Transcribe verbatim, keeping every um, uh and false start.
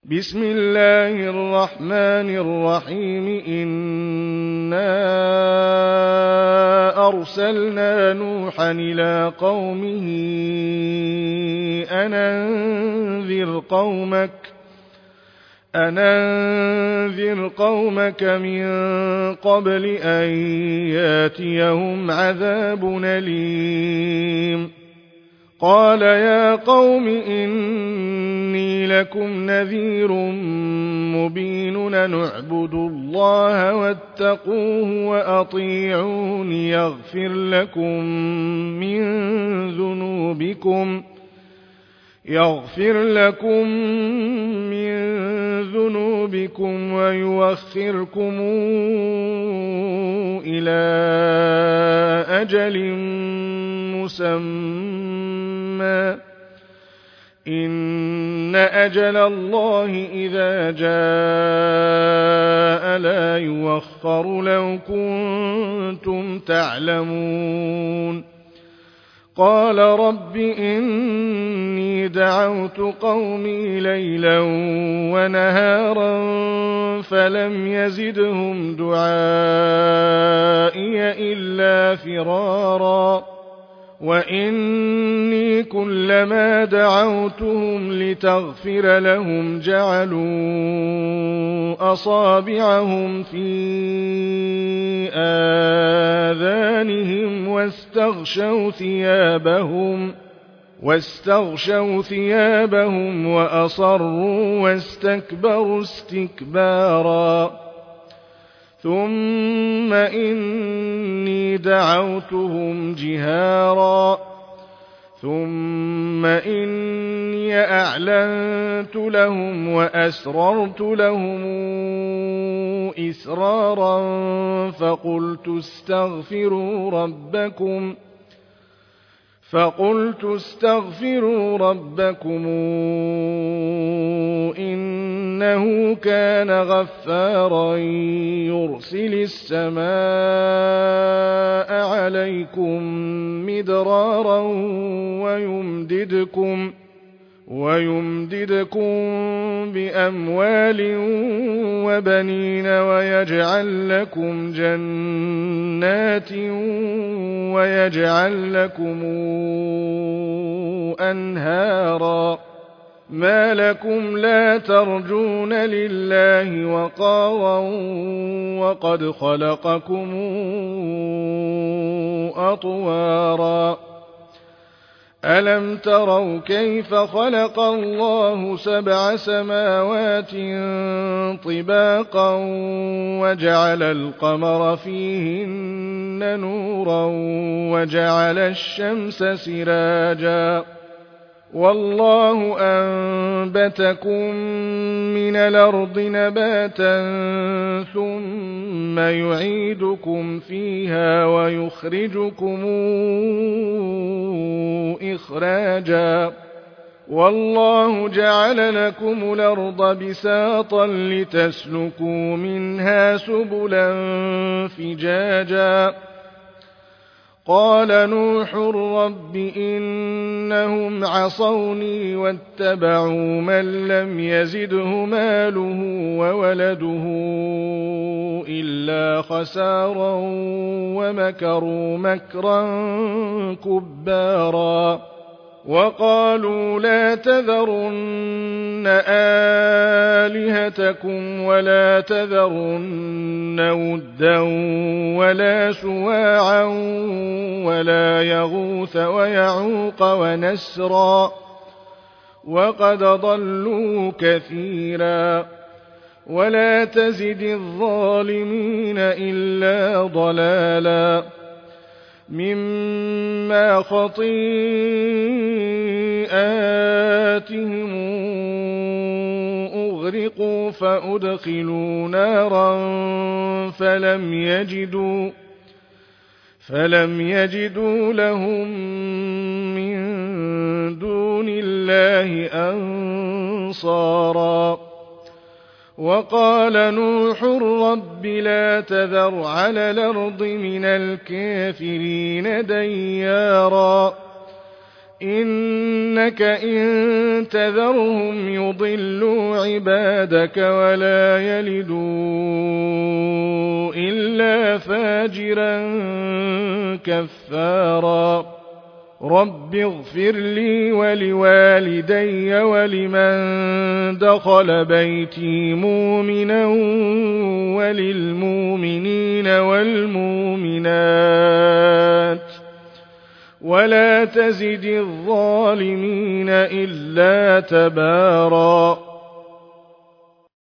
بسم الله الرحمن الرحيم إنا أرسلنا نوحا إلى قومه أن أنذر قومك أن أنذر قومك من قبل أن ياتيهم عذاب أليم قال يا قوم إني لكم نذير مبين أن اعبدوا الله واتقوه وأطيعون يغفر لكم من ذنوبكم يغفر لكم من ذنوبكم ويؤخركم إلى أجل مسمى إن أجل الله إذا جاء لا يؤخر لو كنتم تعلمون قال رب إني دعوت قومي ليلا ونهارا فلم يزدهم دعائي إلا فرارا وإني كلما دعوتهم لتغفر لهم جعلوا أصابعهم في آذانهم واستغشوا ثيابهم واستغشوا ثيابهم وأصروا واستكبروا استكبارا ثم إني دعوتهم جهارا ثم إني أعلنت لهم وأسررت لهم إسرارا فقلت استغفروا ربكم فقلت استغفروا ربكم إنه كان غفارا يرسل السماء عليكم مدرارا ويمددكم ويمددكم بأموال وبنين ويجعل لكم جنات ويجعل لكم أنهارا ما لكم لا ترجون لله وقارا وقد خلقكم أطوارا ألم تروا كيف خلق الله سبع سماوات طباقا وجعل القمر فيهن نورا وجعل الشمس سراجا والله أنبتكم من الأرض نباتا ثم يعيدكم فيها ويخرجكم إخراجا والله جعل لكم الأرض بساطا لتسلكوا منها سبلا فجاجا قال نوح رب إنهم عصوني واتبعوا من لم يزده ماله وولده إلا خسارا ومكروا مكرا كبارا وقالوا لا تذرن آلهتكم ولا تذرن ودا ولا سواعا ولا يغوث ويعوق ونسرا وقد ضلوا كثيرا ولا تزد الظالمين إلا ضلالا مما خطيئاتهم أغرقوا فأدخلوا نارا فلم يجدوا فلم يجدوا لهم من دون الله أنصارا وقال نوح رب لا تذر على الأرض من الكافرين ديارا إنك إن تذرهم يضلوا عبادك ولا يلدوا إلا فاجرا كفارا رب اغفر لي ولوالدي ولمن دخل بيتي مؤمنا وللمؤمنين والمؤمنات ولا تزد الظالمين إلا تبارا